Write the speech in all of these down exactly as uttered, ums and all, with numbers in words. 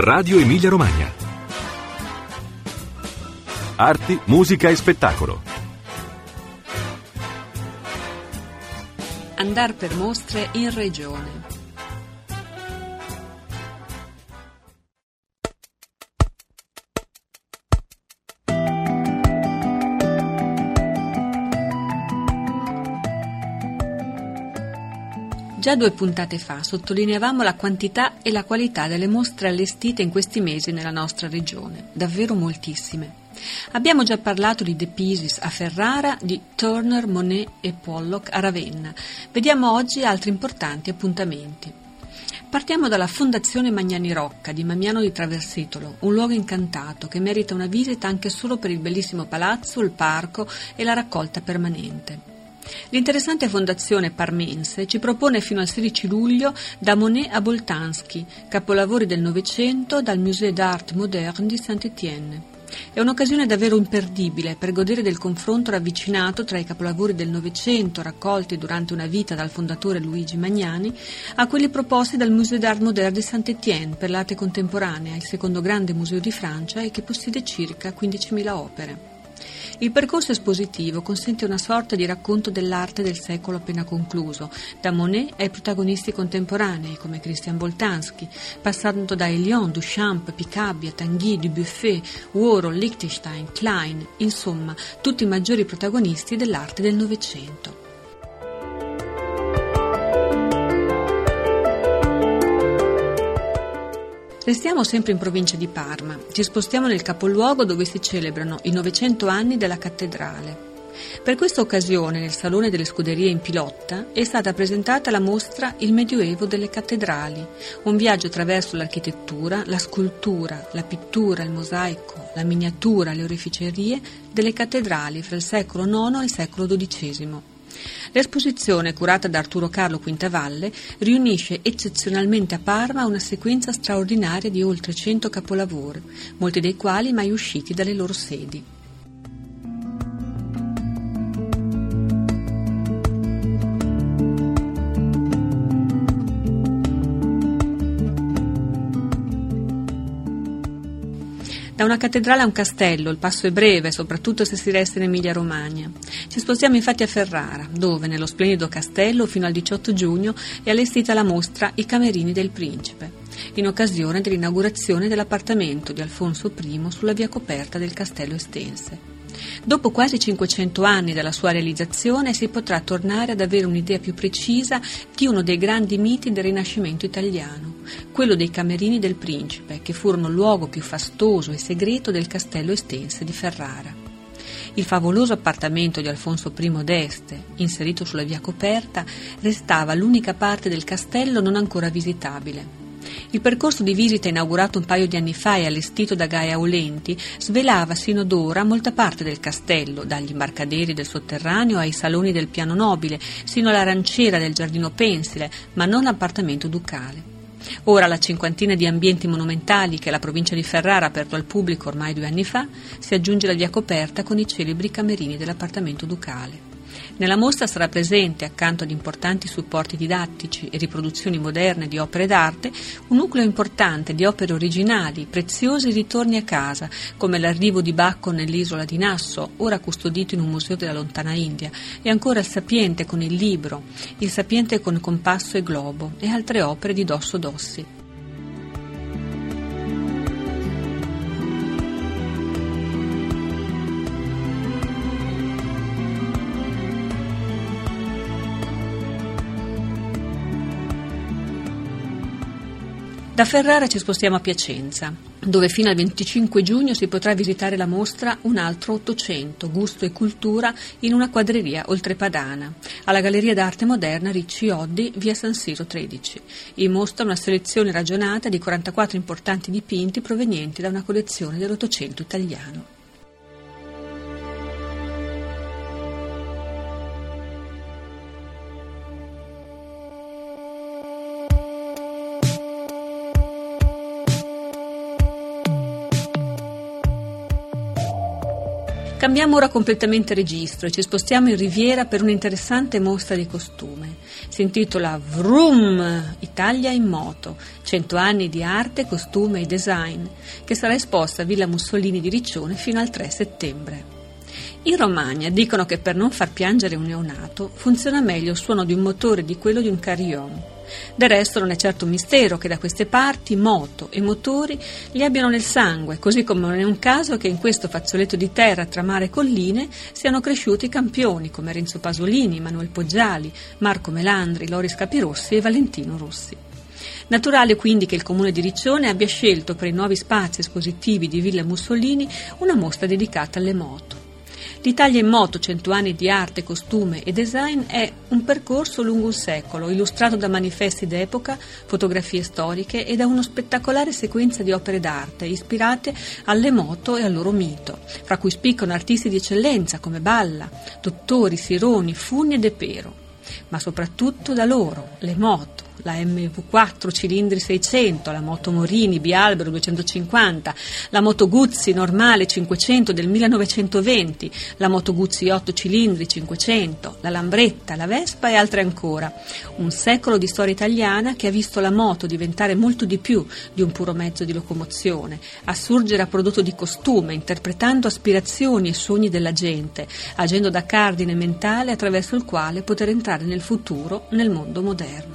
Radio Emilia Romagna. Arti, musica e spettacolo. Andar per mostre in regione. Già due puntate fa sottolineavamo la quantità e la qualità delle mostre allestite in questi mesi nella nostra regione, davvero moltissime. Abbiamo già parlato di De Pisis a Ferrara, di Turner, Monet e Pollock a Ravenna. Vediamo oggi altri importanti appuntamenti. Partiamo dalla Fondazione Magnani Rocca di Mamiano di Traversetolo, un luogo incantato che merita una visita anche solo per il bellissimo palazzo, il parco e la raccolta permanente. L'interessante fondazione parmense ci propone fino al sedici luglio Da Monet a Boltanski, capolavori del Novecento dal Musée d'Art Moderne di Saint-Étienne. È un'occasione davvero imperdibile per godere del confronto ravvicinato tra i capolavori del Novecento raccolti durante una vita dal fondatore Luigi Magnani a quelli proposti dal Musée d'Art Moderne di Saint-Étienne per l'arte contemporanea, il secondo grande museo di Francia e che possiede circa quindicimila opere. Il percorso espositivo consente una sorta di racconto dell'arte del secolo appena concluso, da Monet ai protagonisti contemporanei come Christian Boltanski, passando da Elion, Duchamp, Picabia, Tanguy, Dubuffet, Warhol, Lichtenstein, Klein, insomma, tutti i maggiori protagonisti dell'arte del Novecento. Restiamo sempre in provincia di Parma, ci spostiamo nel capoluogo dove si celebrano i novecento anni della cattedrale. Per questa occasione nel Salone delle Scuderie in Pilotta è stata presentata la mostra Il Medioevo delle cattedrali, un viaggio attraverso l'architettura, la scultura, la pittura, il mosaico, la miniatura, le oreficerie delle cattedrali fra il secolo nono e il secolo dodicesimo. L'esposizione, curata da Arturo Carlo Quintavalle, riunisce eccezionalmente a Parma una sequenza straordinaria di oltre cento capolavori, molti dei quali mai usciti dalle loro sedi. Da una cattedrale a un castello, il passo è breve, soprattutto se si resta in Emilia-Romagna. Ci spostiamo infatti a Ferrara, dove, nello splendido castello, fino al diciotto giugno, è allestita la mostra I Camerini del Principe, in occasione dell'inaugurazione dell'appartamento di Alfonso primo sulla via coperta del Castello Estense. Dopo quasi cinquecento anni dalla sua realizzazione si potrà tornare ad avere un'idea più precisa di uno dei grandi miti del Rinascimento italiano, quello dei Camerini del Principe, che furono il luogo più fastoso e segreto del Castello Estense di Ferrara. Il favoloso appartamento di Alfonso primo d'Este, inserito sulla via coperta, restava l'unica parte del castello non ancora visitabile. Il percorso di visita inaugurato un paio di anni fa e allestito da Gaia Aulenti svelava sino ad ora molta parte del castello, dagli imbarcaderi del sotterraneo ai saloni del piano nobile, sino alla ranciera del giardino pensile, ma non l'appartamento ducale. Ora la cinquantina di ambienti monumentali che la provincia di Ferrara ha aperto al pubblico ormai due anni fa si aggiunge la via coperta con i celebri camerini dell'appartamento ducale. Nella mostra sarà presente, accanto ad importanti supporti didattici e riproduzioni moderne di opere d'arte, un nucleo importante di opere originali, preziosi ritorni a casa, come l'arrivo di Bacco nell'isola di Nassau, ora custodito in un museo della lontana India, e ancora il Sapiente con il libro, il Sapiente con compasso e globo, e altre opere di Dosso Dossi. Da Ferrara ci spostiamo a Piacenza, dove fino al venticinque giugno si potrà visitare la mostra Un altro Ottocento, gusto e cultura in una quadreria oltrepadana, alla Galleria d'Arte Moderna Ricci Oddi, via San Siro tredici. In mostra una selezione ragionata di quarantaquattro importanti dipinti provenienti da una collezione dell'Ottocento italiano. Cambiamo ora completamente registro e ci spostiamo in Riviera per un'interessante mostra di costume. Si intitola Vroom, Italia in moto, cento anni di arte, costume e design, che sarà esposta a Villa Mussolini di Riccione fino al tre settembre. In Romagna dicono che per non far piangere un neonato funziona meglio il suono di un motore di quello di un carillon. Del resto non è certo un mistero che da queste parti moto e motori li abbiano nel sangue, così come non è un caso che in questo fazzoletto di terra tra mare e colline siano cresciuti campioni come Renzo Pasolini, Manuel Poggiali, Marco Melandri, Loris Capirossi e Valentino Rossi. Naturale quindi che il Comune di Riccione abbia scelto per i nuovi spazi espositivi di Villa Mussolini una mostra dedicata alle moto. L'Italia in moto, cento anni di arte, costume e design è un percorso lungo un secolo, illustrato da manifesti d'epoca, fotografie storiche e da una spettacolare sequenza di opere d'arte ispirate alle moto e al loro mito, fra cui spiccano artisti di eccellenza come Balla, Dottori, Sironi, Fugni e De Pero, ma soprattutto da loro, le moto. La M V quattro cilindri seicento, la moto Morini Bialbero duecentocinquanta, la moto Guzzi normale cinquecento del millenovecentoventi, la moto Guzzi otto cilindri cinquecento, la Lambretta, la Vespa e altre ancora. Un secolo di storia italiana che ha visto la moto diventare molto di più di un puro mezzo di locomozione, assurgere a prodotto di costume, interpretando aspirazioni e sogni della gente, agendo da cardine mentale attraverso il quale poter entrare nel futuro, nel mondo moderno.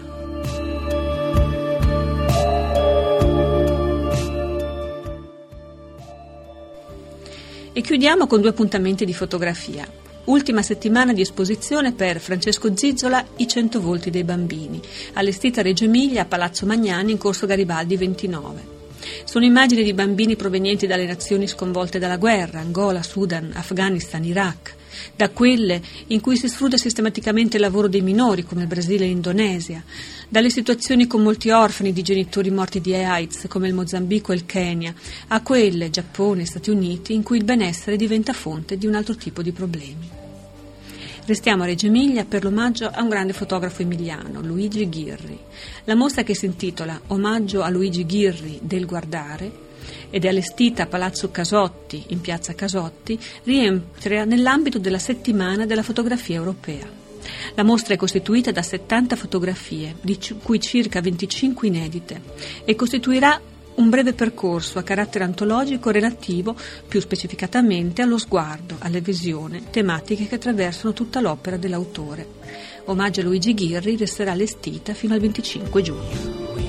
E chiudiamo con due appuntamenti di fotografia. Ultima settimana di esposizione per Francesco Zizzola, I cento volti dei bambini, allestita a Reggio Emilia a Palazzo Magnani in Corso Garibaldi ventinove. Sono immagini di bambini provenienti dalle nazioni sconvolte dalla guerra, Angola, Sudan, Afghanistan, Iraq, da quelle in cui si sfrutta sistematicamente il lavoro dei minori, come il Brasile e l'Indonesia, dalle situazioni con molti orfani di genitori morti di AIDS, come il Mozambico e il Kenya, a quelle, Giappone e Stati Uniti, in cui il benessere diventa fonte di un altro tipo di problemi. Restiamo a Reggio Emilia per l'omaggio a un grande fotografo emiliano, Luigi Ghirri. La mostra, che si intitola Omaggio a Luigi Ghirri del Guardare ed è allestita a Palazzo Casotti, in piazza Casotti, rientra nell'ambito della settimana della fotografia europea. La mostra è costituita da settanta fotografie, di cui circa venticinque inedite, e costituirà un breve percorso a carattere antologico relativo più specificatamente allo sguardo, alle visioni, tematiche che attraversano tutta l'opera dell'autore. Omaggio a Luigi Ghirri resterà allestita fino al venticinque giugno.